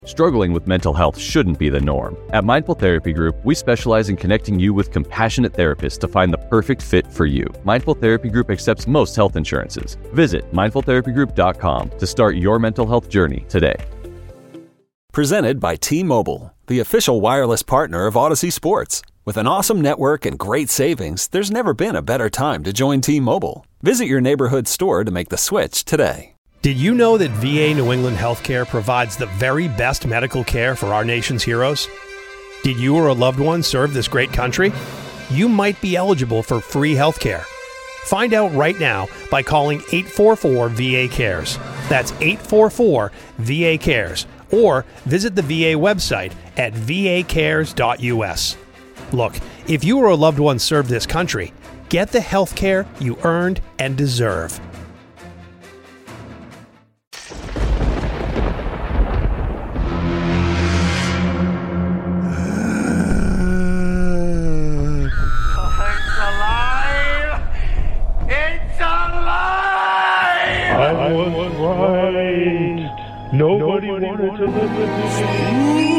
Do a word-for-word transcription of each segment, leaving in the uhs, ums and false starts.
Struggling with mental health shouldn't be the norm. At Mindful Therapy Group, we specialize in connecting you with compassionate therapists to find the perfect fit for you. Mindful Therapy Group accepts most health insurances. Visit mindful therapy group dot com to start your mental health journey today. Presented by T-Mobile, the official wireless partner of Odyssey Sports. With an awesome network and great savings, there's never been a better time to join T-Mobile. Visit your neighborhood store to make the switch today. Did you know that V A New England Healthcare provides the very best medical care for our nation's heroes? Did you or a loved one serve this great country? You might be eligible for free healthcare. Find out right now by calling eight four four V A cares. That's eight four four V A cares. Or visit the V A website at v a cares dot u s. Look, if you or a loved one served this country, get the health care you earned and deserve. I was right. Nobody, Nobody wanted to live with me.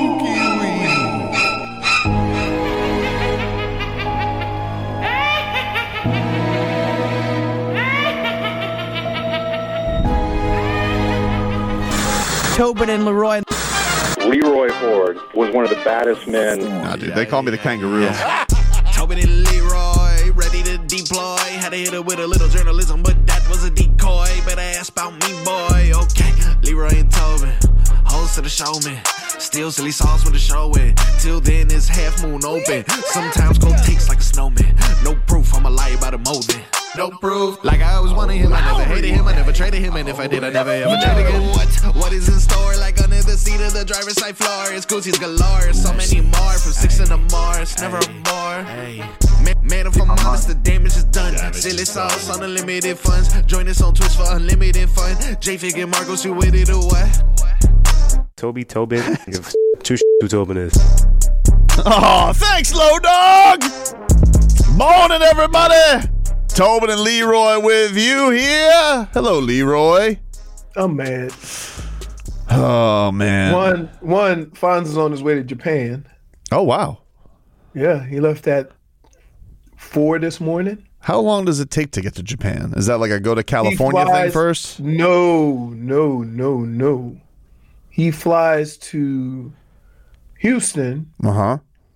Tobin and Leroy. Leroy Ford was one of the baddest men. Nah, dude, they call me the kangaroo. Yeah. Tobin and Leroy, ready to deploy. Had to hit it with a little journalism, but that was a decoy. Better ask about me, boy. Okay, Leroy and Tobin, host of the showman. Still silly sauce with the show with. Till then, it's half moon open. Sometimes cold takes like a snowman. No proof, I'm a lie about a molding. No proof. Like I always wanted him, I never hated him, I never traded him, and if I did, I never ever trade again. What? What is in store? Like under the seat of the driver's side floor. It's Gucci's galore. So many more from six in the Mars. Never a bar. Man, man, if I'm honest, the damage is done. Silly sauce on unlimited funds. Join us on Twitch for unlimited fun. J-Fig and Marcos, you with it or what? Toby Tobin. Give two sh- who Tobin is. Oh, thanks, Low Dog. Morning, everybody. Tobin and Leroy with you here. Hello, Leroy. I'm mad. Oh, man. One, one, Fonz is on his way to Japan. Oh, wow. Yeah, he left at four this morning. How long does it take to get to Japan? Is that like a go to California flies, thing first? No, no, no, no. He flies to Houston. Uh-huh.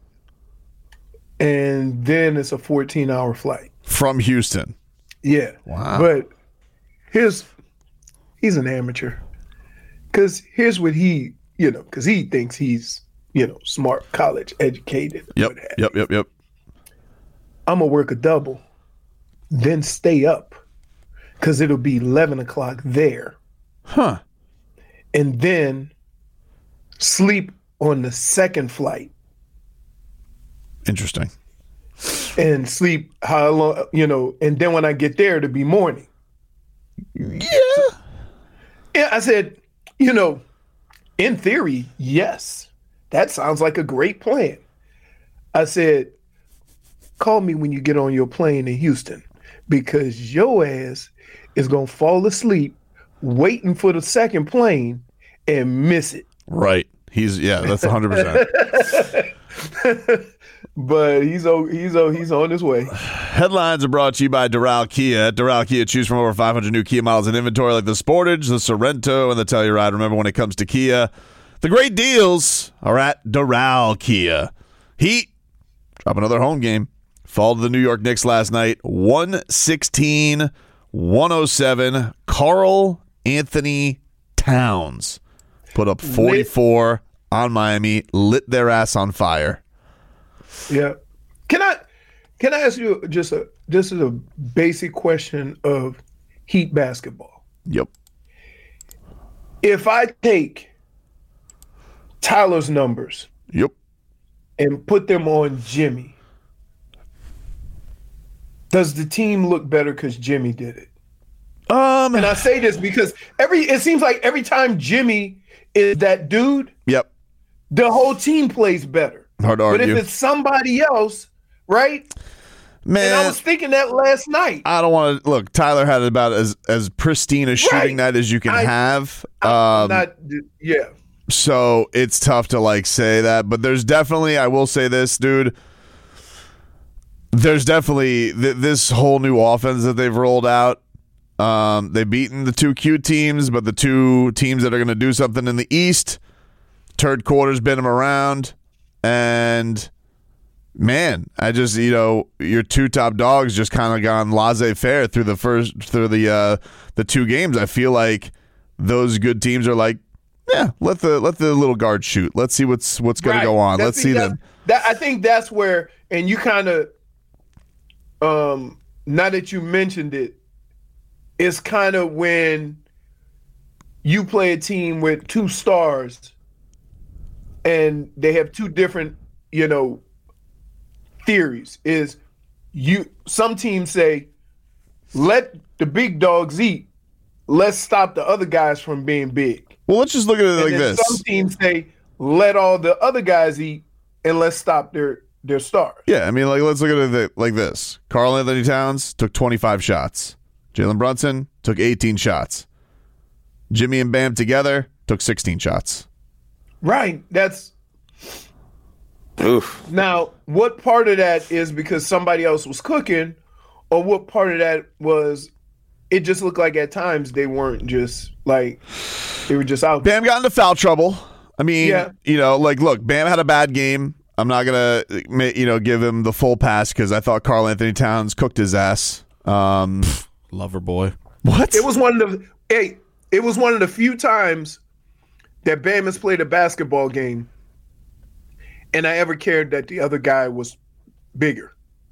And then it's a fourteen-hour flight. From Houston. Yeah. Wow. But here's, he's an amateur. Because here's what he, you know, because he thinks he's, you know, smart, college educated. Yep, yep, yep, yep. I'm going to work a double, then stay up, because it'll be eleven o'clock there. Huh. And then sleep on the second flight. Interesting. And sleep how long, you know, and then when I get there, it'll be morning. Yeah. Yeah, I said, you know, in theory, yes. That sounds like a great plan. I said, call me when you get on your plane in Houston, because your ass is going to fall asleep waiting for the second plane and miss it. Right. He's, yeah, that's one hundred percent. But he's on, he's on, he's on his way. Headlines are brought to you by Doral Kia. At Doral Kia, choose from over five hundred new Kia models in inventory like the Sportage, the Sorento, and the Telluride. Remember, when it comes to Kia, the great deals are at Doral Kia. Heat, drop another home game. Fall to the New York Knicks last night, one sixteen, one oh seven. Karl Anthony Towns put up forty-four lit. On Miami, lit their ass on fire. Yeah. Can I can I ask you just a this is a basic question of Heat basketball? Yep. If I take Tyler's numbers, yep, and put them on Jimmy, does the team look better because Jimmy did it? Um, and I say this because every it seems like every time Jimmy is that dude, yep, the whole team plays better. Hard to argue. But if it's somebody else, right? Man, and I was thinking that last night. I don't want to look. Tyler had about as as pristine a shooting right. night as you can I, have. I'm um, not, yeah. So it's tough to like say that, but there's definitely, I will say this, dude. There's definitely th- this whole new offense that they've rolled out. Um, they've beaten the two cute teams, but the two teams that are going to do something in the East, Turd Quarter's been them around, and man, I just, you know, your two top dogs just kind of gone laissez-faire through the first through the uh, the two games. I feel like those good teams are like, yeah, let the let the little guard shoot. Let's see what's what's going Right. to go on. That's- Let's see that's- them. That, I think that's where, and you kind of, um, now that you mentioned it, it's kind of when you play a team with two stars and they have two different, you know, theories. Is you some teams say, let the big dogs eat. Let's stop the other guys from being big. Well, let's just look at it And like then this. Some teams say, let all the other guys eat and let's stop their their stars. Yeah, I mean, like let's look at it like this. Karl Anthony Towns took twenty-five shots. Jalen Brunson took eighteen shots. Jimmy and Bam together took sixteen shots. Right. That's Oof. now what part of that is because somebody else was cooking, or what part of that was it just looked like at times they weren't just like they were just out there. Bam got into foul trouble. I mean, Yeah. you know, like look, Bam had a bad game. I'm not gonna, you know, give him the full pass because I thought Karl Anthony Towns cooked his ass. Um, Lover boy. what? It was one of the hey, it was one of the few times that Bam has played a basketball game and I ever cared that the other guy was bigger.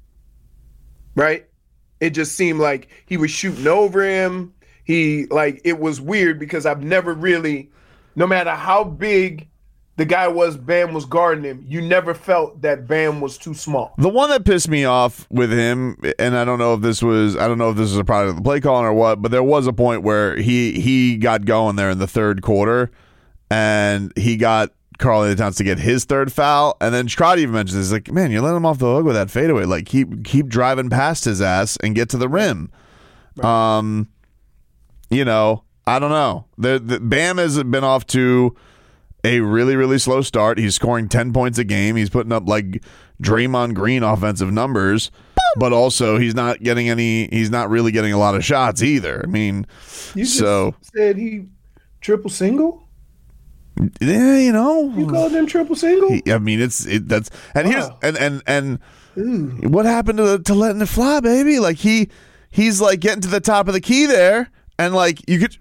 Right? It just seemed like he was shooting over him. He like it was weird because I've never really, no matter how big the guy was, Bam was guarding him, you never felt that Bam was too small. The one that pissed me off with him, and I don't know if this was, I don't know if this was a product of the play calling or what, but there was a point where he he got going there in the third quarter, and he got Karl Anthony Towns to get his third foul, and then Scott even mentions, he's like, man, you're letting him off the hook with that fadeaway. Like, keep keep driving past his ass and get to the rim. Right. Um, you know, I don't know. The, the Bam has been off to a really, really slow start. He's scoring ten points a game. He's putting up like Draymond Green offensive numbers, but also he's not getting any, he's not really getting a lot of shots either. I mean, You just so said he triple single? yeah, you know, You called him triple single? he, I mean, it's, it, that's, and here's, Wow. and, and, and Ooh. what happened to, to letting it fly, baby? Like he, he's like getting to the top of the key there, and like you could,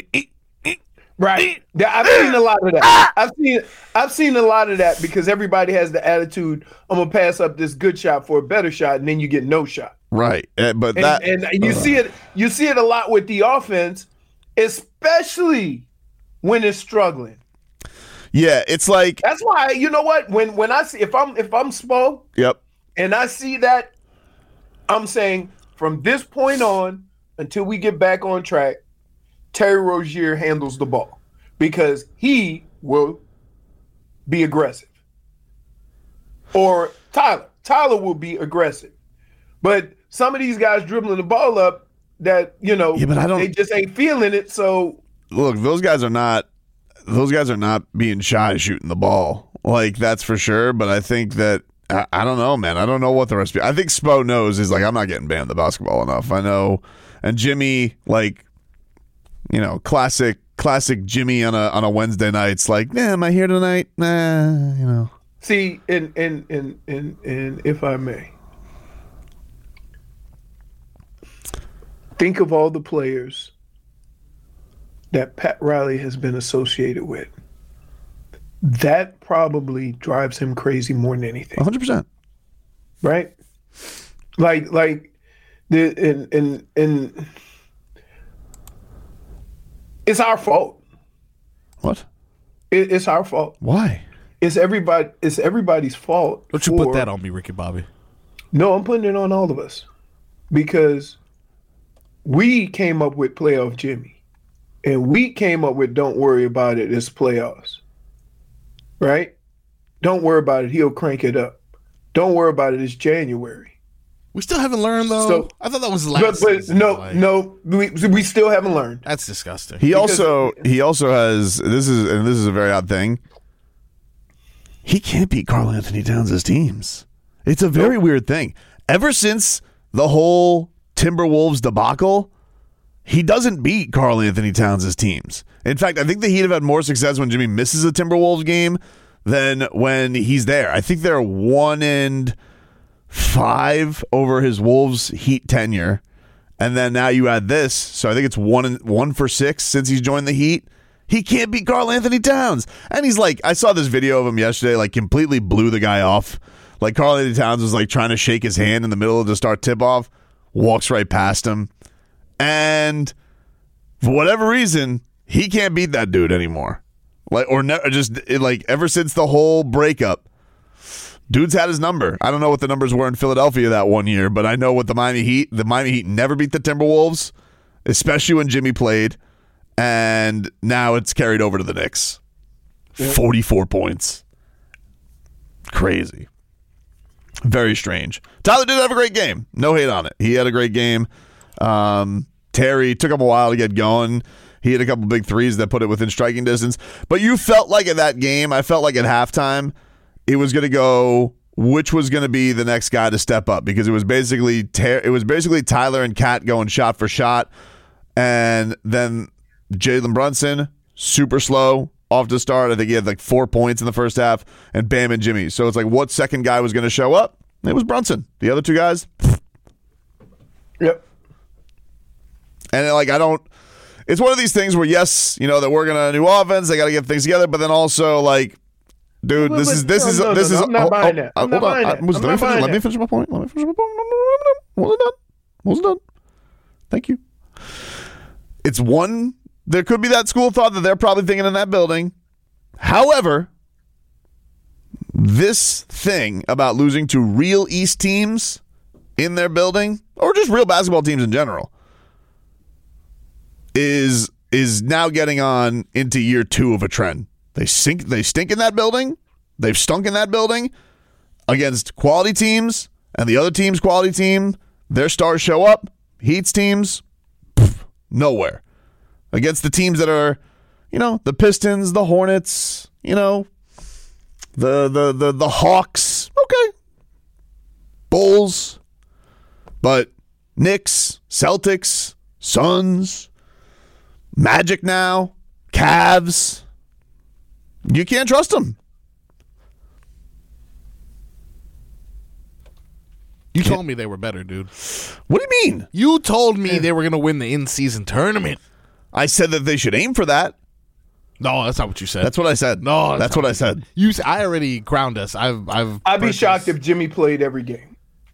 Right. Yeah, I've seen a lot of that. I've seen I've seen a lot of that because everybody has the attitude, I'm gonna pass up this good shot for a better shot, and then you get no shot. right. Uh, But And, that, and you see it you see it a lot with the offense, especially when it's struggling. yeah, it's like, That's why, you know what? When when I see if I'm if I'm Spo yep. and I see that, I'm saying from this point on until we get back on track, Terry Rozier handles the ball because he will be aggressive. Or Tyler. Tyler will be aggressive. But some of these guys dribbling the ball up that, you know, Yeah, but I don't- they just ain't feeling it. So Look, those guys are not those guys are not being shy shooting the ball. Like, that's for sure. But I think that I, I don't know, man. I don't know what the rest. I think Spo knows. He's like, I'm not getting banned the basketball enough. I know. And Jimmy, like, you know, classic classic Jimmy on a on a Wednesday night. It's like, nah, am I here tonight? Nah, you know. see, and and and and and if I may, think of all the players that Pat Riley has been associated with. That probably drives him crazy more than anything. one hundred percent. Right? Like like the and and and it's our fault. What? It, it's our fault. Why? It's everybody it's everybody's fault. Don't you put for- that on me, Ricky Bobby. No, I'm putting it on all of us. Because we came up with playoff Jimmy. And we came up with don't worry about it, it's playoffs. Right? Don't worry about it, he'll crank it up. Don't worry about it, it's January. We still haven't learned, though. So, I thought that was last but, but season. no, like, no, we, we still haven't learned. That's disgusting. He Because- also he also has this is and this is a very odd thing. He can't beat Karl Anthony Towns' teams. It's a very weird thing. Ever since the whole Timberwolves debacle, he doesn't beat Karl Anthony Towns' teams. In fact, I think the Heat have had more success when Jimmy misses a Timberwolves game than when he's there. I think they're one and five over his Wolves Heat tenure. And then now you add this, so I think it's one and one for six since he's joined the Heat. He can't beat Karl Anthony Towns. And he's like, I saw this video of him yesterday, like completely blew the guy off. Like Karl Anthony Towns was like trying to shake his hand in the middle of the start tip off, walks right past him. And for whatever reason, he can't beat that dude anymore. Like, or ne- just it, like ever since the whole breakup, dude's had his number. I don't know what the numbers were in Philadelphia that one year, but I know what the Miami Heat, the Miami Heat never beat the Timberwolves, especially when Jimmy played. And now it's carried over to the Knicks. forty-four points. Crazy. Very strange. Tyler did have a great game. No hate on it. He had a great game. Um, Terry took him a while to get going. He had a couple big threes that put it within striking distance. But you felt like at that game, I felt like at halftime, it was going to go which was going to be the next guy to step up because it was basically Ter- it was basically Tyler and Kat going shot for shot, and then Jalen Brunson super slow off to start. I think he had like four points in the first half, and Bam and Jimmy. So it's like what second guy was going to show up? It was Brunson. The other two guys, yep. And like I don't. It's one of these things where yes, you know they're working on a new offense. They got to get things together, but then also like. Dude, this is this is this is. I'm not buying that. I'm not buying that. Let me finish my point. Let me finish my point. Wasn't done. Wasn't done. Thank you. It's one. There could be that school of thought that they're probably thinking in that building. However, this thing about losing to real East teams in their building, or just real basketball teams in general, is is now getting on into year two of a trend. They sink. They stink in that building. They've stunk in that building against quality teams, and the other team's quality team, their stars show up. Heat's teams, pff, nowhere. Against the teams that are, you know, the Pistons, the Hornets, you know, the the the the Hawks. Okay, Bulls, but Knicks, Celtics, Suns, Magic now, Cavs. You can't trust them. You told me they were better, dude. What do you mean? You told me they were going to win the in-season tournament. I said that they should aim for that. No, that's not what you said. That's what I said. No, that's, that's what I said. You, I already ground us. I've, I've. I'd be shocked if Jimmy played every game.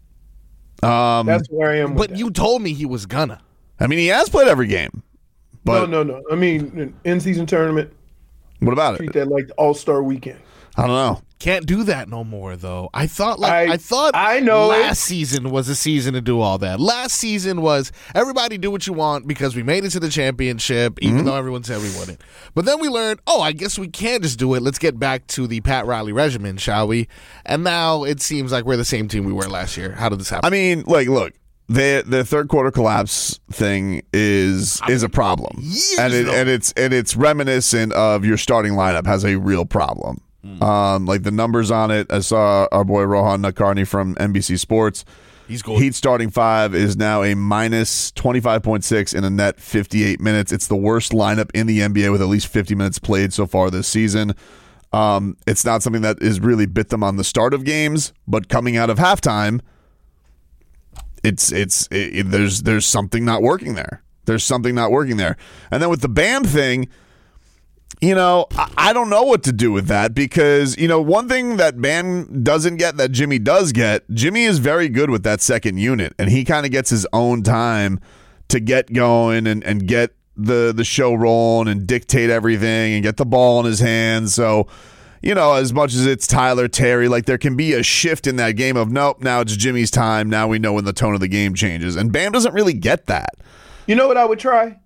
Um, that's where I am. With but that. you told me he was gonna. I mean, he has played every game. But no, no, no. I mean, in-season tournament. What about treat it? Treat that like the All-Star weekend. I don't know. Can't do that no more, though. I thought like I, I thought I know last it. season was a season to do all that. Last season was everybody do what you want because we made it to the championship, even Mm-hmm. though everyone said we wouldn't. But then we learned, oh, I guess we can just do it. Let's get back to the Pat Riley regimen, shall we? And now it seems like we're the same team we were last year. How did this happen? I mean, like, look, the the third quarter collapse thing is is a problem, and it, and it's and it's reminiscent of your starting lineup has a real problem. Um, like the numbers on it, I saw our boy Rohan Nakarni from N B C Sports. He's good. Heat starting five is now a minus twenty-five point six in a net fifty-eight minutes. It's the worst lineup in the N B A with at least fifty minutes played so far this season. Um, it's not something that has really bit them on the start of games, but coming out of halftime, it's it's it, it, there's there's something not working there. There's something not working there. And then with the Bam thing, you know, I, I don't know what to do with that because, you know, one thing that Bam doesn't get that Jimmy does get, Jimmy is very good with that second unit, and he kind of gets his own time to get going and, and get the, the show rolling and dictate everything and get the ball in his hands. So, you know, as much as it's Tyler, Terry, like there can be a shift in that game of, nope, now it's Jimmy's time. Now we know when the tone of the game changes. And Bam doesn't really get that. You know what I would try?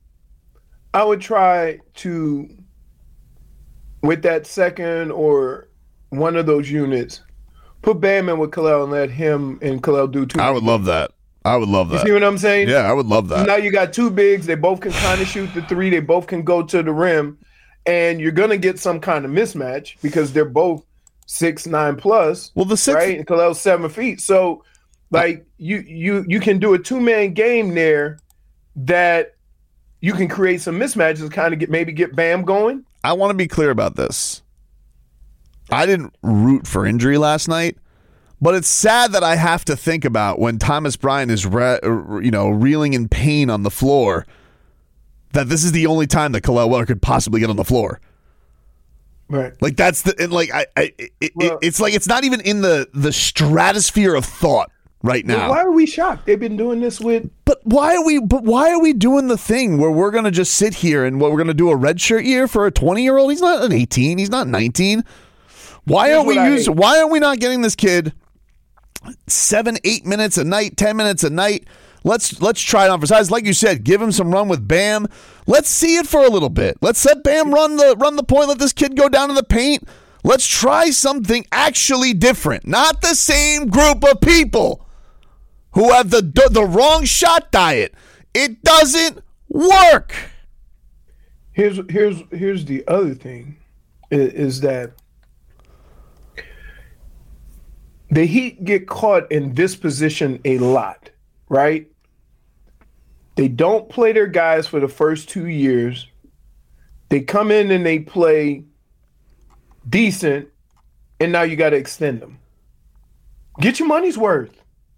I would try to, with that second or one of those units, Put Bam in with Khalil and let him and Khalil do two. I would love that. I would love that. You see what I'm saying? Yeah, I would love that. Now you got two bigs. They both can kind of shoot the three. They both can go to the rim. And you're going to get some kind of mismatch because they're both six, nine plus. Well, the six, right? And Khalil's seven feet. So, like, you you you can do a two-man game there that you can create some mismatches, kind of get maybe get Bam going. I want to be clear about this. I didn't root for injury last night, but it's sad that I have to think about when Thomas Bryant is, re- you know, reeling in pain on the floor, that this is the only time that Khalil Weller could possibly get on the floor. Right. Like that's the and like I, I it, well, it, it's like it's not even in the the stratosphere of thought right now. Well, why are we shocked? They've been doing this with. But why are we? But why are we doing the thing where we're gonna just sit here and what we're gonna do a redshirt year for a twenty year old? He's not an eighteen. He's not nineteen. Why Here's aren't we using? hate. Why are we not getting this kid seven, eight minutes a night, ten minutes a night? Let's let's try it on for size. Like you said, give him some run with Bam. Let's see it for a little bit. Let's let Bam run the run the point. Let this kid go down in the paint. Let's try something actually different. Not the same group of people who have the the wrong shot diet. It doesn't work. Here's here's here's the other thing, is, is that the Heat get caught in this position a lot, right? They don't play their guys for the first two years. They come in and they play decent, and now you got to extend them. Get your money's worth.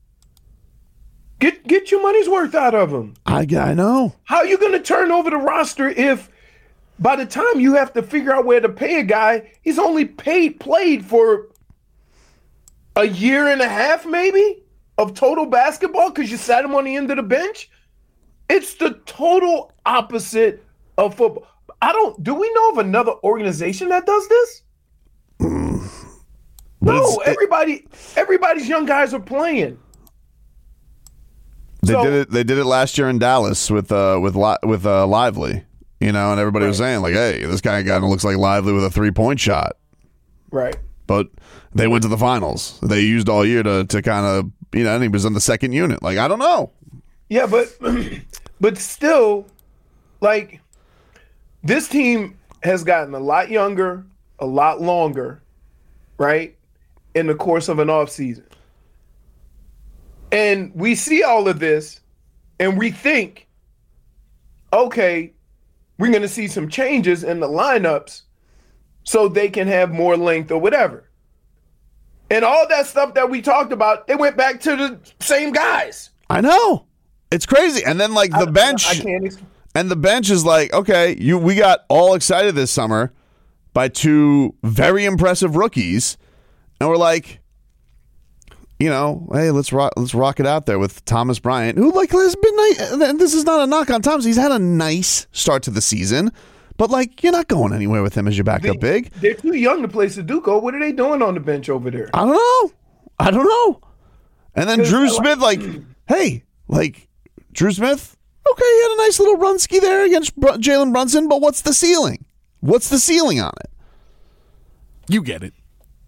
Get get your money's worth out of them. I I know. How are you going to turn over the roster if by the time you have to figure out where to pay a guy, he's only paid played for a year and a half maybe of total basketball because you sat him on the end of the bench? It's the total opposite of football. I don't. Do we know of another organization that does this? Mm. No. Everybody. Everybody's young guys are playing. They So- did it. They did it last year in Dallas with uh with Li- with uh, Lively, you know, and everybody was saying like, "Hey, this guy kind of looks like Lively with a three point shot." Right. But they went to the finals. They used all year to to kind of you know, and he was in the second unit. Like I don't know. Yeah, but but still, like, this team has gotten a lot younger, a lot longer, right, in the course of an offseason. And we see all of this, and we think, okay, we're going to see some changes in the lineups so they can have more length or whatever. And all that stuff that we talked about, they went back to the same guys. I know. It's crazy. And then like the I, bench I can't ex- and the bench is like, okay, you we got all excited this summer by two very impressive rookies. And we're like, you know, hey, let's rock let's rock it out there with Thomas Bryant, who like has been nice. And this is not a knock on Thomas. He's had a nice start to the season. But like you're not going anywhere with him as your backup they, big. They're too young to play Sudoku. What are they doing on the bench over there? I don't know. I don't know. And then Drew Smith, like, hey, like Drew Smith, okay, he had a nice little run ski there against Br- Jalen Brunson, but what's the ceiling? What's the ceiling on it? You get it.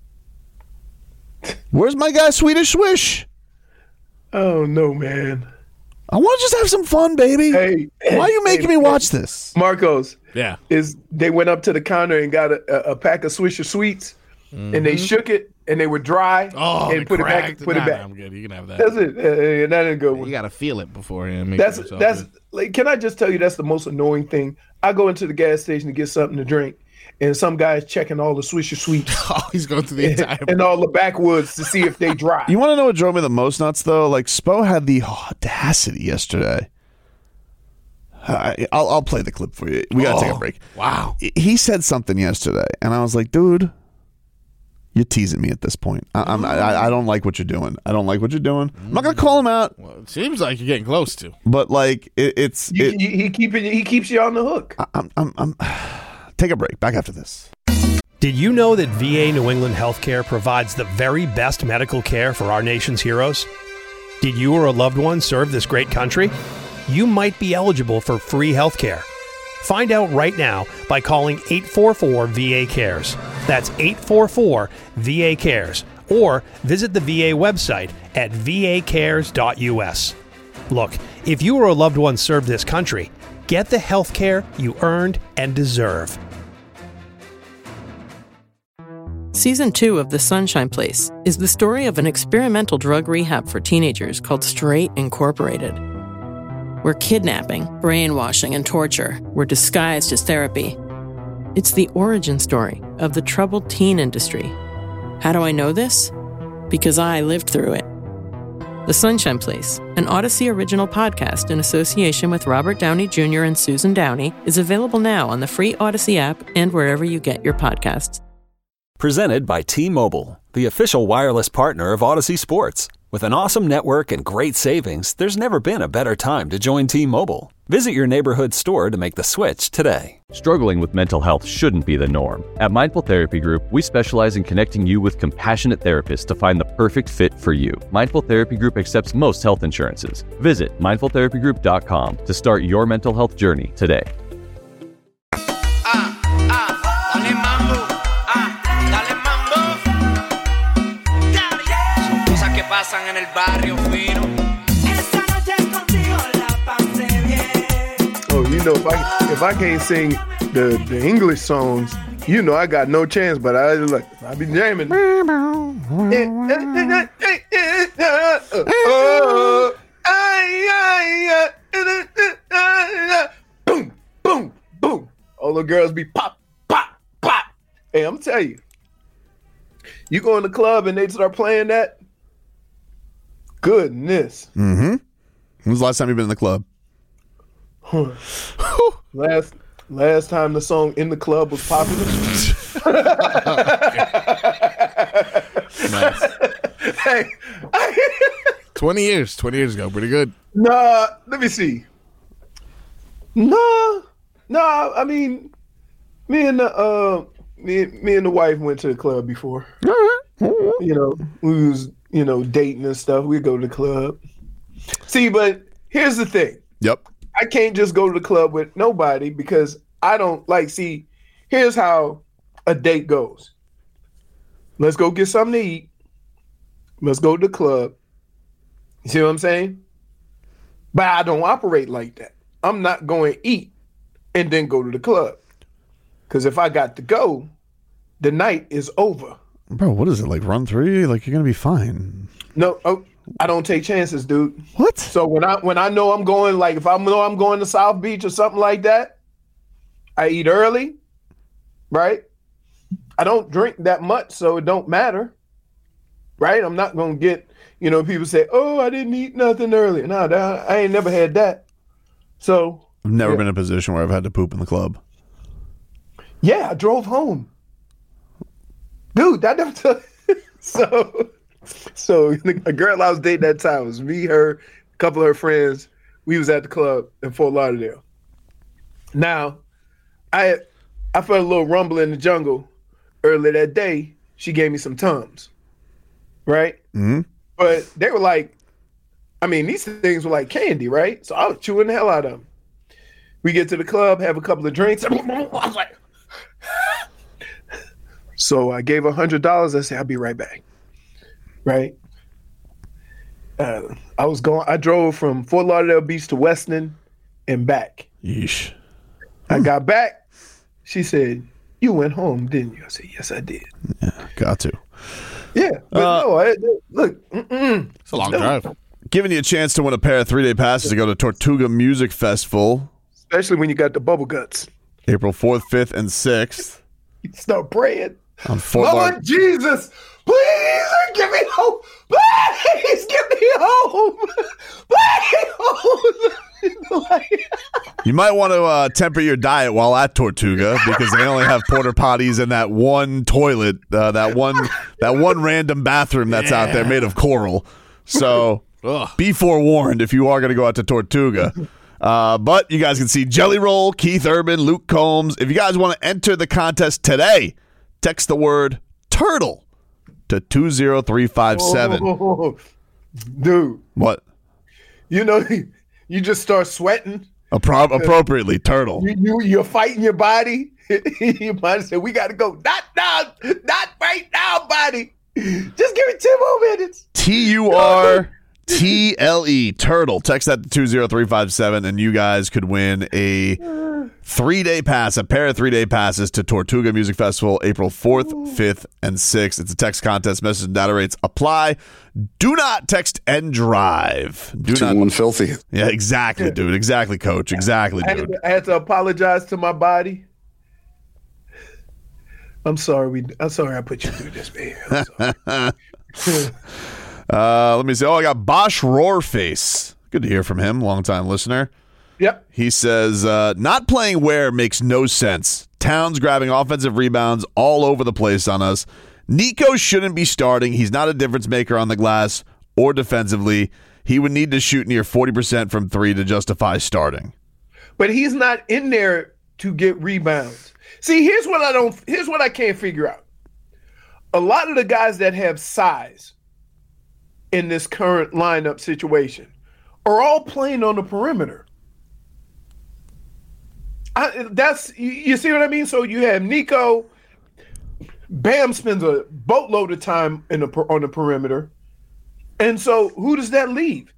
Where's my guy Swedish Swish? Oh no, man. I want to just have some fun, baby. Hey, why are you making hey, me watch this? Marcos. Yeah. Is they went up to the counter and got a, a pack of Swisher Sweets, mm-hmm. and they shook it, and they were dry, oh, and put cracked. it back. Put nah, it back. Nah, I'm good. You can have that. That's it. Uh, that ain't a good one. You got to feel it beforehand. That's that's good. Like. Can I just tell you that's the most annoying thing? I go into the gas station to get something to drink, and some guy's checking all the Swisher Sweets. Oh, he's going through the entire and all the backwoods to see if they dry. You want to know what drove me the most nuts though? Like Spo had the audacity yesterday. I, I'll, I'll play the clip for you. We got to oh, take a break. Wow. He said something yesterday, and I was like, dude, you're teasing me at this point. I, I'm, I, I don't like what you're doing. I don't like what you're doing. I'm not going to call him out. Well, it seems like you're getting close to. But, like, it, it's... You, it, you, he, keep it, he keeps you on the hook. I, I'm, I'm, I'm, take a break. Back after this. Did you know that V A New England Healthcare provides the very best medical care for our nation's heroes? Did you or a loved one serve this great country? You might be eligible for free health care. Find out right now by calling eight four four V A cares. That's eight four four V A cares. or visit the V A website at v a cares dot u s. Look, if you or a loved one served this country, get the health care you earned and deserve. Season two of The Sunshine Place is the story of an experimental drug rehab for teenagers called Straight Incorporated, where kidnapping, brainwashing, and torture were disguised as therapy. It's the origin story of the troubled teen industry. How do I know this? Because I lived through it. The Sunshine Place, an Odyssey original podcast in association with Robert Downey Junior and Susan Downey, is available now on the free Odyssey app and wherever you get your podcasts. Presented by T-Mobile, the official wireless partner of Odyssey Sports. With an awesome network and great savings, there's never been a better time to join T-Mobile. Visit your neighborhood store to make the switch today. Struggling with mental health shouldn't be the norm. At Mindful Therapy Group, we specialize in connecting you with compassionate therapists to find the perfect fit for you. Mindful Therapy Group accepts most health insurances. Visit mindful therapy group dot com to start your mental health journey today. Pasan en el barrio fino. Esta noche contigo la pasé bien. Oh, you know, if I if I can't sing the, the English songs, you know I got no chance. But I like I be jamming. Boom, boom, boom. All the girls be pop, pop, pop. Hey, I'm tell you, you go in the club and they start playing that. Goodness. Mm-hmm. When was the last time you've been in the club? Huh. last last time the song In the Club was popular. Nice. Hey, twenty years. twenty years ago. Pretty good. Nah, let me see. Nah, nah, I mean, me and the uh me, me and the wife went to the club before. You know, we was you know, dating and stuff. We go to the club. See, but here's the thing. Yep. I can't just go to the club with nobody because I don't like, see, here's how a date goes. Let's go get something to eat. Let's go to the club. You see what I'm saying? But I don't operate like that. I'm not going to eat and then go to the club. Because if I got to go, the night is over. Bro, what is it, like run three? Like you're gonna be fine. No, oh, I don't take chances, dude. What? So when I when I know I'm going, like if I know I'm going to South Beach or something like that, I eat early, right? I don't drink that much, so it don't matter, right? I'm not gonna get, you know, people say, "Oh, I didn't eat nothing early." No, that, I ain't never had that. So I've never yeah. been in a position where I've had to poop in the club. Yeah, I drove home. Dude, that never took. so, so a girl I was dating that time was me, her, a couple of her friends. We was at the club in Fort Lauderdale. Now, I I felt a little rumble in the jungle earlier that day. She gave me some Tums, right? Mm-hmm. But they were like, I mean, these things were like candy, right? So I was chewing the hell out of them. We get to the club, have a couple of drinks. I was like. So I gave her one hundred dollars. I said, I'll be right back. Right? Uh, I was going, I drove from Fort Lauderdale Beach to Weston and back. Yeesh. I got back. She said, you went home, didn't you? I said, yes, I did. Yeah, got to. Yeah. But uh, no, I, look. Mm-mm. It's a long no. drive. Giving you a chance to win a pair of three-day passes to go to Tortuga Music Festival. Especially when you got the bubble guts. April fourth, fifth, and sixth. You start praying. On Fort Lord Lauderdale. Jesus, please give me home. Please give me home. Please home. You might want to uh, temper your diet while at Tortuga because they only have porta potties in that one toilet, uh, that one that one random bathroom that's yeah. out there made of coral. So be forewarned if you are going to go out to Tortuga. Uh, but you guys can see Jelly Roll, Keith Urban, Luke Combs. If you guys want to enter the contest today, text the word turtle to two zero three five seven. Oh, dude. What? You know, you just start sweating. Appro- appropriately, turtle. You, you, you're fighting your body. Your body said, we got to go. Not now. Not right now, body. Just give ten more minutes. T U R T L E, Turtle. Text that to two zero three five seven, and you guys could win a three-day pass, a pair of three-day passes to Tortuga Music Festival, April fourth, fifth, and sixth. It's a text contest. Message and data rates apply. Do not text and drive. Do Two not. one filthy. Yeah, exactly, dude. Exactly, coach. Exactly, I had, dude. to, I had to apologize to my body. I'm sorry. We. I'm sorry. I put you through this, man. I'm sorry. uh, let me see. Oh, I got Bosch Roarface. Good to hear from him. Longtime listener. Yep. He says, uh, not playing Ware makes no sense. Towns grabbing offensive rebounds all over the place on us. Nico shouldn't be starting. He's not a difference maker on the glass or defensively. He would need to shoot near forty percent from three to justify starting. But he's not in there to get rebounds. See, here's what I don't, here's what I can't figure out. A lot of the guys that have size in this current lineup situation are all playing on the perimeter. I, that's you, you see what I mean? So you have Nico. Bam spends a boatload of time in the on the perimeter, and so who does that leave?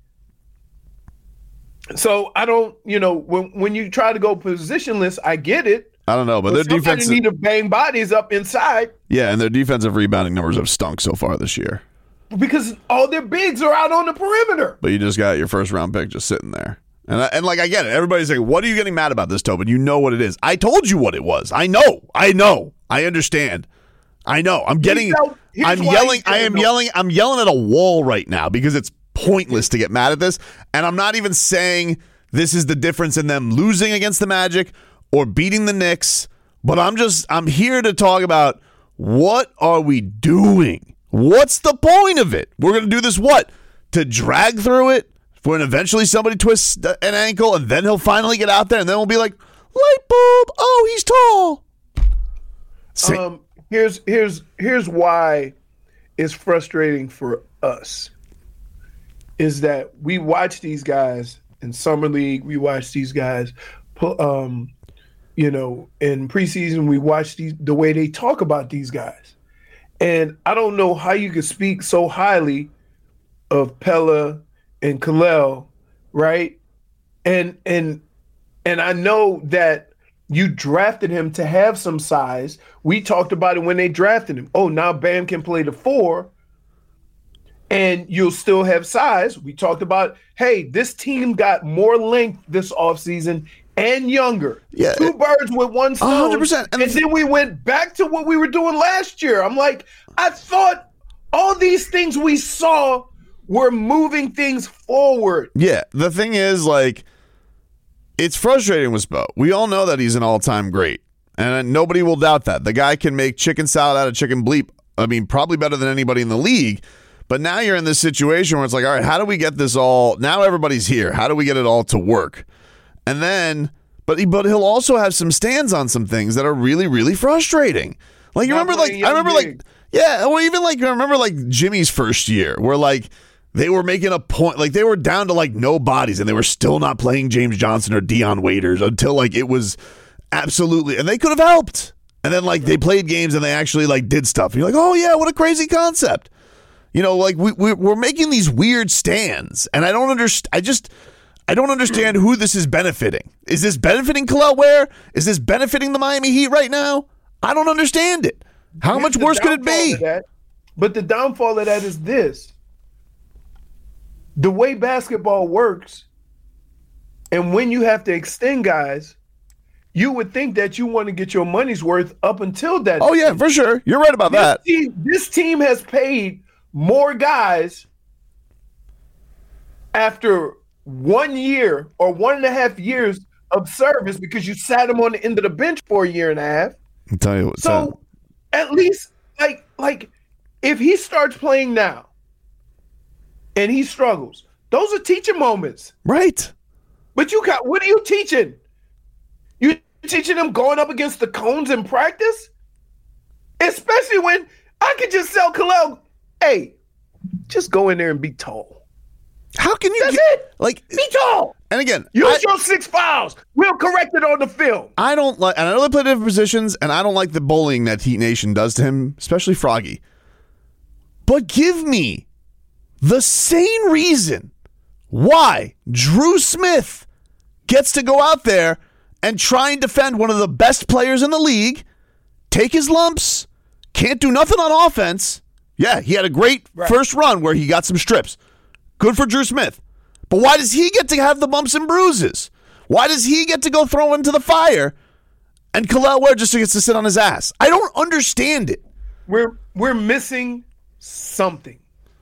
So I don't, you know, when when you try to go positionless, I get it. I don't know, but, But their somebody defense. need to bang bodies up inside Yeah, and their defensive rebounding numbers have stunk so far this year. because all their bigs are out on the perimeter. But you just got your first round pick just sitting there. And, I, and like, I get it. Everybody's like, what are you getting mad about this, Tobin? You know what it is. I told you what it was. I know. I know. I understand. I know. I'm getting, felt- here's I'm why yelling, he I am didn't know. yelling, I'm yelling at a wall right now because it's pointless to get mad at this. And I'm not even saying this is the difference in them losing against the Magic or beating the Knicks. But I'm just, I'm here to talk about what are we doing? What's the point of it? We're going to do this what? To drag through it? When eventually somebody twists an ankle and then he'll finally get out there and then we'll be like, light bulb, oh, he's tall. Say- Um, here's here's here's why it's frustrating for us. Is that we watch these guys in summer league, we watch these guys, pu- um, you know, in preseason, we watch these, the way they talk about these guys, and I don't know how you could speak so highly of Pella and Kalel, right? And and and I know that you drafted him to have some size. We talked about it when they drafted him. Oh, now Bam can play the four, and you'll still have size. We talked about, hey, this team got more length this offseason and younger. Yeah, Two birds with one stone. one hundred percent. And, and then we went back to what we were doing last year. I'm like, I thought all these things we saw were moving things forward. Yeah, the thing is, like, it's frustrating with Spo. We all know that he's an all-time great, and nobody will doubt that. The guy can make chicken salad out of chicken bleep. I mean, probably better than anybody in the league. But now you're in this situation where it's like, all right, how do we get this all? Now everybody's here. How do we get it all to work? And then, but he, but he'll also have some stands on some things that are really, really frustrating. Like you Not remember, like playing I remember, young like yeah, or even like I remember, like Jimmy's first year, where like. They were making a point, like they were down to like no bodies and they were still not playing James Johnson or Dion Waiters until like it was absolutely, and they could have helped. And then like they played games and they actually like did stuff. And you're like, oh yeah, what a crazy concept. You know, like we, we, we're making these weird stands and I don't understand. I just, I don't understand who this is benefiting. Is this benefiting Kalel Ware? Is this benefiting the Miami Heat right now? I don't understand it. How Here's much the worse could it downfall be? of that. But the downfall of that is this. The way basketball works, and when you have to extend guys, you would think that you want to get your money's worth up until that. Oh, yeah, for sure. You're right about this that. Team, this team has paid more guys after one year or one and a half years of service because you sat them on the end of the bench for a year and a half. I'll tell you what. So at least, like, like if he starts playing now, and he struggles. Those are teaching moments. Right. But you got, what are you teaching? You teaching them going up against the cones in practice? Especially when I could just tell Kalel, hey, just go in there and be tall. How can you That's get, it. Like, be tall. And again, use I, your six fouls. We'll correct it on the film. I don't like, and I know they play different positions, and I don't like the bullying that Heat Nation does to him, especially Froggy. But give me the sane reason why Drew Smith gets to go out there and try and defend one of the best players in the league, take his lumps, can't do nothing on offense. Yeah, he had a great right. first run where he got some strips. Good for Drew Smith. But why does he get to have the bumps and bruises? Why does he get to go throw into the fire and Kel'el Ware just gets to sit on his ass? I don't understand it. We're we're missing something.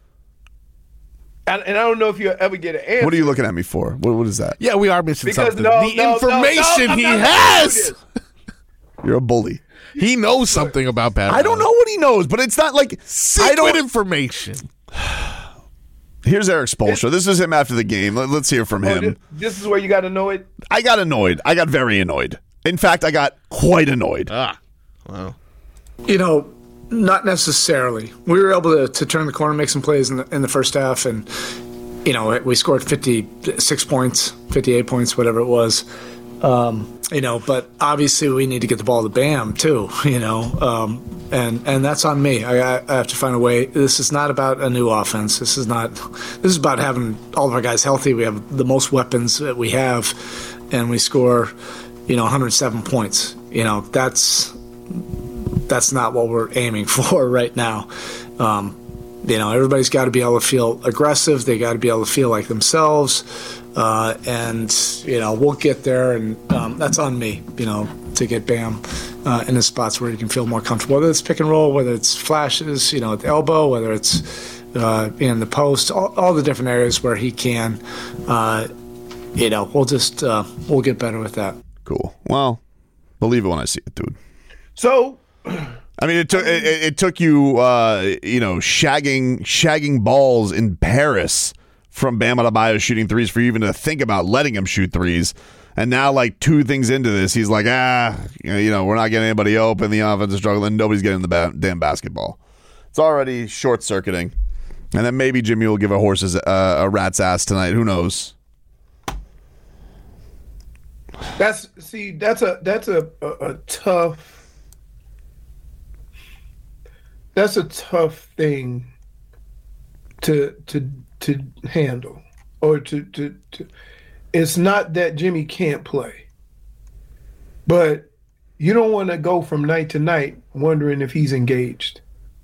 And, and I don't know if you'll ever get an answer. What are you looking at me for? What, what is that? Yeah, we are missing because something. No, the no, information no, no, he I'm not has. You're a bully. He knows something about Pat. I don't know what he knows, but it's not like secret I don't, information. Here's Eric Spoelstra. This is him after the game. Let, let's hear from oh, him. This, this is where you got to know it? I got annoyed. I got very annoyed. In fact, I got quite annoyed. Ah, wow. You know, not necessarily. We were able to, to turn the corner, make some plays in the, in the first half, and, you know, we scored fifty-six points, fifty-eight points, whatever it was. Um, you know, but obviously we need to get the ball to Bam, too, you know, um, and, and that's on me. I, I have to find a way. This is not about a new offense. This is not, this is about having all of our guys healthy. We have the most weapons that we have, and we score, you know, one hundred seven points. You know, that's, that's not what we're aiming for right now. Um, you know, everybody's got to be able to feel aggressive. They got to be able to feel like themselves. Uh, and, you know, we'll get there, and um, that's on me, you know, to get Bam uh, in the spots where he can feel more comfortable, whether it's pick and roll, whether it's flashes, you know, at the elbow, whether it's uh, in the post, all, all the different areas where he can, uh, you know, we'll just, uh, we'll get better with that. Cool. Well, believe it when I see it, dude. So, I mean, it took it, it took you, uh, you know, shagging shagging balls in Paris from Bam Adebayo shooting threes for you even to think about letting him shoot threes. And now, like, two things into this, he's like, ah, you know, we're not getting anybody open. The offense is struggling. Nobody's getting the ba- damn basketball. It's already short-circuiting. And then maybe Jimmy will give a horse's uh, a rat's ass tonight. Who knows? That's see, that's a that's a, a, a tough that's a tough thing to to to handle, or to, to to it's not that Jimmy can't play, but you don't want to go from night to night wondering if he's engaged.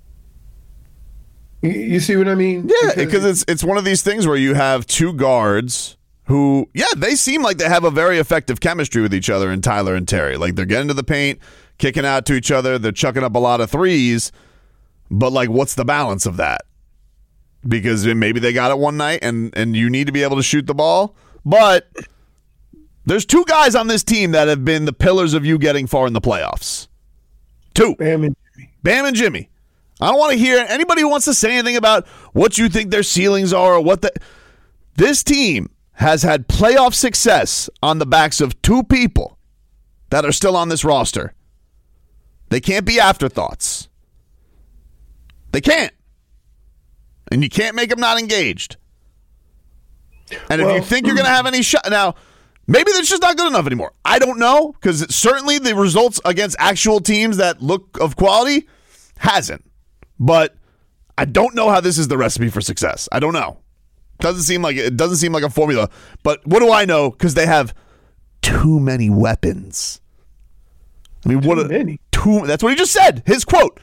You, you see what I mean? Yeah, because, because it's it's one of these things where you have two guards who, yeah, they seem like they have a very effective chemistry with each other in Tyler and Terry. Like, they're getting to the paint, kicking out to each other, they're chucking up a lot of threes, but, like, what's the balance of that? Because maybe they got it one night and, and you need to be able to shoot the ball, but there's two guys on this team that have been the pillars of you getting far in the playoffs. Two. Bam and Jimmy. Bam and Jimmy. I don't want to hear anybody who wants to say anything about what you think their ceilings are or what the... This team has had playoff success on the backs of two people that are still on this roster. They can't be afterthoughts. They can't. And you can't make them not engaged. And well, if you think you're going to have any shot... Now, maybe that's just not good enough anymore. I don't know, because certainly the results against actual teams that look of quality hasn't. But I don't know how this is the recipe for success. I don't know. Doesn't seem like it doesn't seem like a formula. But what do I know? Because they have too many weapons. I mean, too what? A, many. Too. That's what he just said. His quote.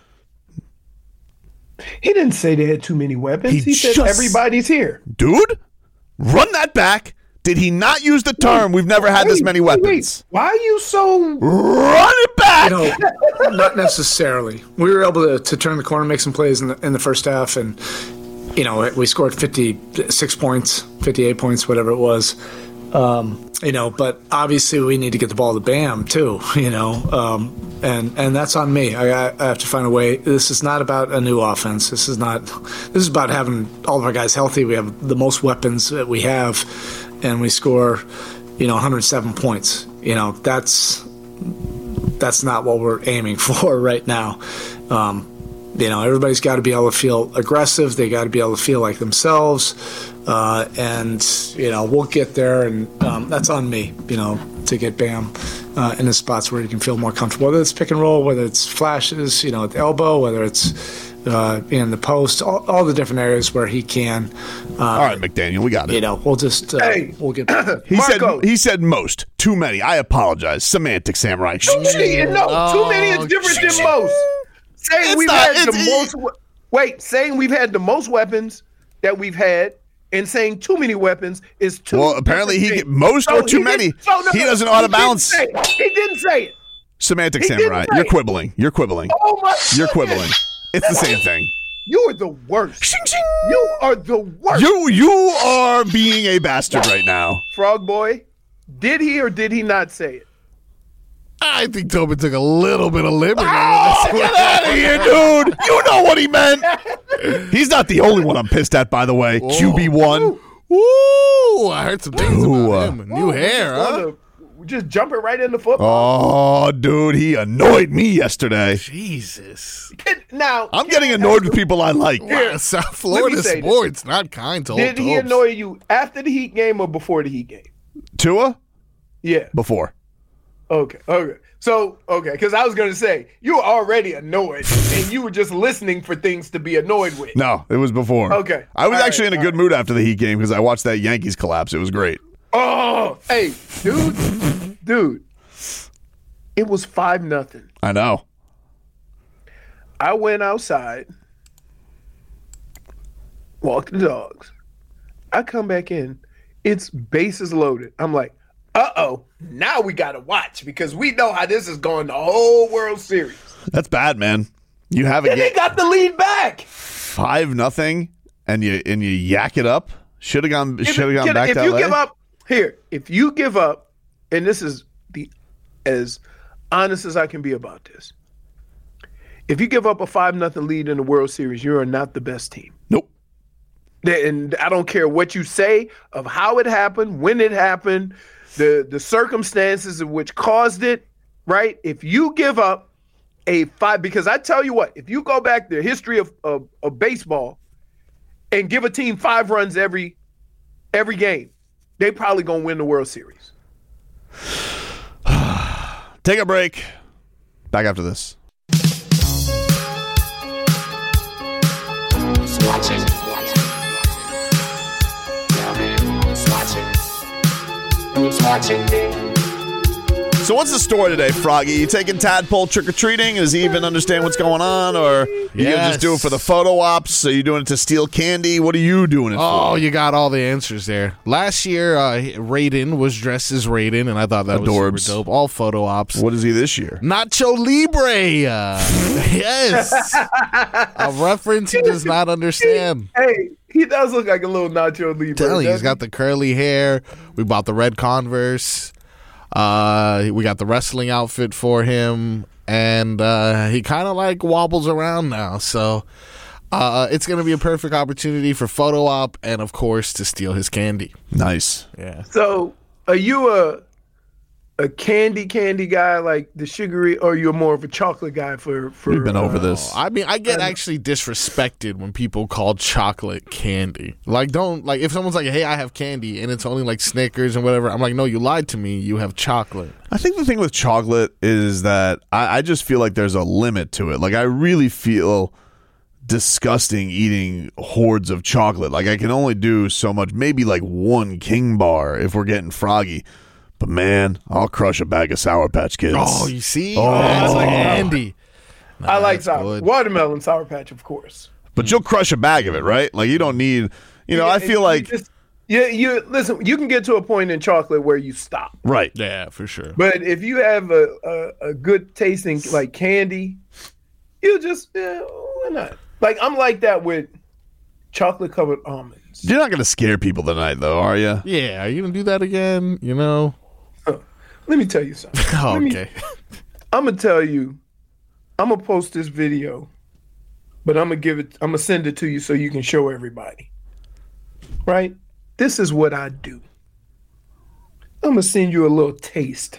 He didn't say they had too many weapons. He, he said just, everybody's here. Dude, run that back. Did he not use the term, wait, we've never had wait, this many weapons? Wait, why are you so... Run it back! You know, not necessarily. We were able to, to turn the corner, make some plays in the, in the first half, and, you know, we scored fifty-six points, fifty-eight points, whatever it was. Um, you know, but obviously we need to get the ball to Bam, too, you know, um, and, and that's on me. I, I have to find a way. This is not about a new offense. This is not... This is about having all of our guys healthy. We have the most weapons that we have, and we score, you know, one hundred seven points. You know, that's that's not what we're aiming for right now. Um, you know, everybody's got to be able to feel aggressive. They got to be able to feel like themselves. Uh, and, you know, we'll get there, and um, that's on me, you know, to get Bam uh, in the spots where he can feel more comfortable, whether it's pick and roll, whether it's flashes, you know, at the elbow, whether it's uh, in the post, all, all the different areas where he can. Uh, All right, McDaniel, we got it. You know, we'll just uh, Hey. we'll get. He Marco. said he said most. Too many. I apologize. Semantic samurai. Too many, no, too many is different than most. Saying It's we've not- had the it's- most. we- Wait, saying we've had the most weapons that we've had, and saying too many weapons is too. Well, apparently he different get most things. or too he many. didn't- so, no, He no, doesn't know how to didn't balance. say it. He didn't say it. Semantic He didn't samurai. say You're it. quibbling. You're quibbling. Oh my! You're goodness. quibbling. It's the same thing. You are the worst. You are the worst. You you are being a bastard right now. Frog Boy, did he or did he not say it? I think Tobin took a little bit of liberty. Oh, get out of here, dude! You know what he meant. He's not the only one I'm pissed at, by the way. Q B one. Ooh, I heard some things Ooh, about uh, him. New hair, huh? Gonna- we're just jumping right into football. Oh, dude, he annoyed me yesterday. Jesus. Now I'm getting annoyed with people I like. Wow, South Florida say this. sports, not kind to old Did he Tobes. annoy you after the Heat game or before the Heat game? Tua? Yeah. Before. Okay. Okay. So okay, because I was gonna say you were already annoyed and you were just listening for things to be annoyed with. No, it was before. Okay. I was All actually right, in a all good mood after the Heat game because I watched that Yankees collapse. It was great. Oh, hey, dude, dude, it was five nothing. I know. I went outside, walked the dogs. I come back in, it's bases loaded. I'm like, uh oh, now we gotta watch because we know how this is going the whole World Series. That's bad, man. You have a And they game got the lead back. five nothing and you and you yak it up. Should have gone If- should have gone can- back if to you L A. give up here, if you give up, and this is the as honest as I can be about this. If you give up a five nothing lead in the World Series, you are not the best team. Nope. And I don't care what you say of how it happened, when it happened, the the circumstances of which caused it, right? If you give up a five, because I tell you what, if you go back the history of, of, of baseball and give a team five runs every every game, they probably gonna win the World Series. Take a break. Back after this. Watching. Who's watching? Who's watching me? So what's the story today, Froggy? You taking Tadpole trick-or-treating? Does he even understand what's going on? Or you gonna Yes. just do it for the photo ops? Are you doing it to steal candy? What are you doing it Oh, for? you got all the answers there. Last year, uh, Raiden was dressed as Raiden, and I thought that Adorbs. was super dope. All photo ops. What is he this year? Nacho Libre. Uh, yes. A reference he does not understand. Hey, he does look like a little Nacho Libre. Tell you, he's doesn't got the curly hair. We bought the red Converse. Uh, we got the wrestling outfit for him, and uh, he kind of like wobbles around now. So uh, it's going to be a perfect opportunity for photo op, and of course to steal his candy. Nice. Yeah. So, are you a a candy candy guy like the sugary, or you're more of a chocolate guy for for? We've been over uh, this. I mean, I get actually disrespected when people call chocolate candy. Like, don't like if someone's like, "Hey, I have candy," and it's only like Snickers and whatever. I'm like, "No, you lied to me. You have chocolate." I think the thing with chocolate is that I, I just feel like there's a limit to it. Like I really feel disgusting eating hordes of chocolate. Like I can only do so much, maybe like one King bar if we're getting froggy. But man, I'll crush a bag of Sour Patch Kids. Oh, you see, Oh. that's I like candy. I like that's sour good. watermelon sour patch, of course. But you'll crush a bag of it, right? Like you don't need, you know. I feel You like just- yeah, you listen. You can get to a point in chocolate where you stop. right. Yeah, for sure. But if you have a, a, a good tasting like candy, you just yeah, why not? Like I'm like that with chocolate covered almonds. You're not gonna scare people tonight, though, are you? Yeah, are you gonna do that again? You know? Let me tell you something. Let me- Okay. I'm gonna tell you. I'm gonna post this video, but I'm gonna give it. I'm gonna send it to you so you can show everybody. Right? This is what I do. I'm gonna send you a little taste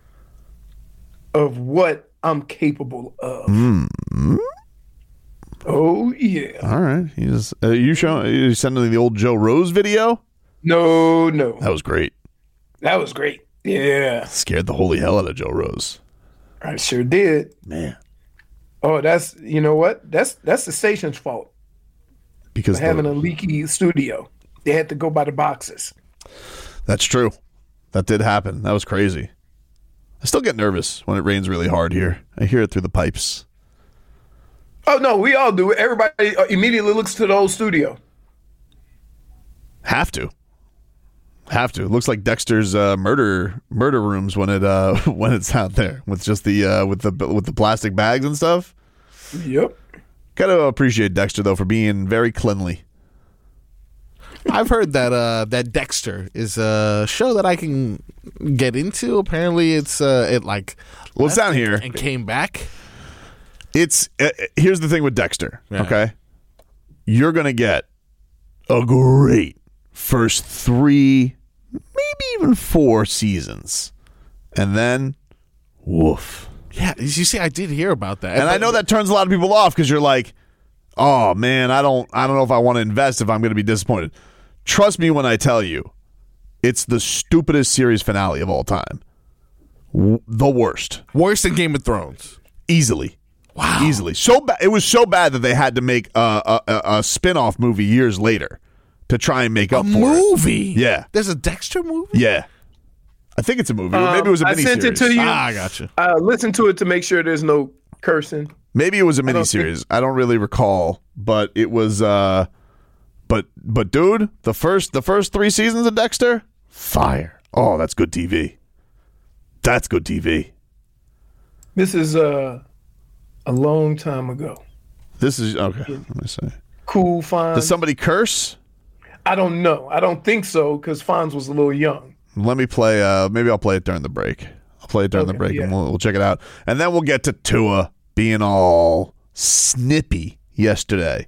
of what I'm capable of. Mm. Oh yeah. All right. You just uh, you show you sending the old Joe Rose video? No, no. That was great. That was great. Yeah. Scared the holy hell out of Joe Rose. I sure did. Man. Oh, that's you know what? That's that's the station's fault. Because for having the, a leaky studio. They had to go by the boxes. That's true. That did happen. That was crazy. I still get nervous when it rains really hard here. I hear it through the pipes. Oh, no, we all do. Everybody immediately looks to the old studio. Have to. Have to. It looks like Dexter's uh, murder murder rooms when it uh, when it's out there with just the uh, with the with the plastic bags and stuff. Yep. Gotta appreciate Dexter though for being very cleanly. I've heard that uh, that Dexter is a show that I can get into. Apparently, it's uh, it like well, it's down here and came back. It's uh, here's the thing with Dexter. Yeah. Okay, you're gonna get a great first three, maybe even four seasons, and then woof. Yeah, you see, I did hear about that, and I know that turns a lot of people off because you're like, oh man, I don't, I don't know if I want to invest if I'm going to be disappointed. Trust me when I tell you, it's the stupidest series finale of all time. W- the worst, worse than Game of Thrones, easily. Wow, easily. So bad. It was so bad that they had to make a, a, a spin-off movie years later to try and make up a for movie. it. Yeah, there's a Dexter movie. Yeah, I think it's a movie. Um, or maybe it was a miniseries. I sent it to you. Ah, I got you. Uh, listen to it to make sure there's no cursing. Maybe it was a miniseries. I, I don't really recall, but it was. Uh, but but dude, the first the first three seasons of Dexter, fire. Oh, that's good T V. That's good T V. This is uh, a long time ago. This is okay. Let me see. Cool Fonz. Does somebody curse? I don't know. I don't think so because Fonz was a little young. Let me play. Uh, maybe I'll play it during the break. I'll play it during Okay, the break, yeah. and we'll, we'll check it out. And then we'll get to Tua being all snippy yesterday.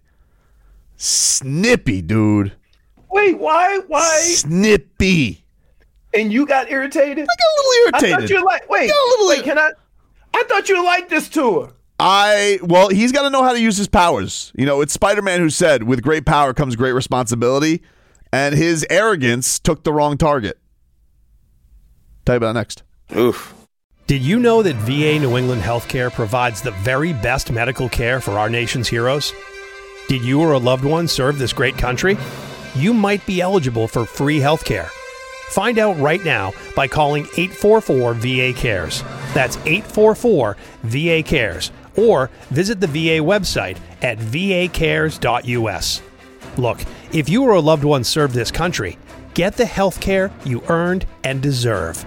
Snippy, dude. Wait, why? Why? Snippy. And you got irritated? I got a little irritated. I thought you like. Wait, I got a little wait. Can I? I thought you liked this tour. I well, he's got to know how to use his powers. You know, it's Spider-Man who said, "With great power comes great responsibility," and his arrogance took the wrong target. Tell you about it next. Oof. Did you know that V A New England Healthcare provides the very best medical care for our nation's heroes? Did you or a loved one serve this great country? You might be eligible for free healthcare. Find out right now by calling eight four four V A cares. That's eight four four V A cares. Or visit the V A website at v a cares dot u s. Look, if you or a loved one served this country, get the health care you earned and deserve.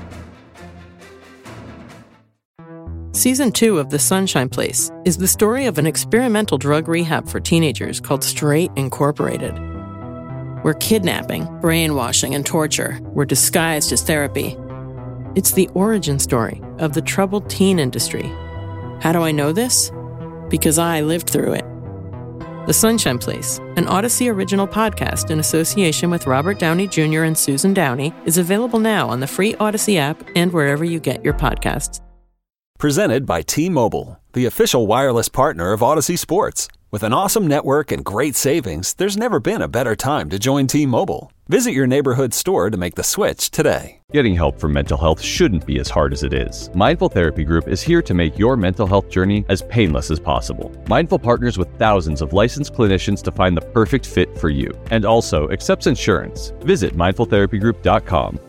Season two of The Sunshine Place is the story of an experimental drug rehab for teenagers called Straight Incorporated, where kidnapping, brainwashing, and torture were disguised as therapy. It's the origin story of the troubled teen industry. How do I know this? Because I lived through it. The Sunshine Place, an Odyssey original podcast in association with Robert Downey Junior and Susan Downey, is available now on the free Odyssey app and wherever you get your podcasts. Presented by T-Mobile, the official wireless partner of Odyssey Sports. With an awesome network and great savings, there's never been a better time to join T-Mobile. Visit your neighborhood store to make the switch today. Getting help for mental health shouldn't be as hard as it is. Mindful Therapy Group is here to make your mental health journey as painless as possible. Mindful partners with thousands of licensed clinicians to find the perfect fit for you, and also accepts insurance. Visit mindful therapy group dot com.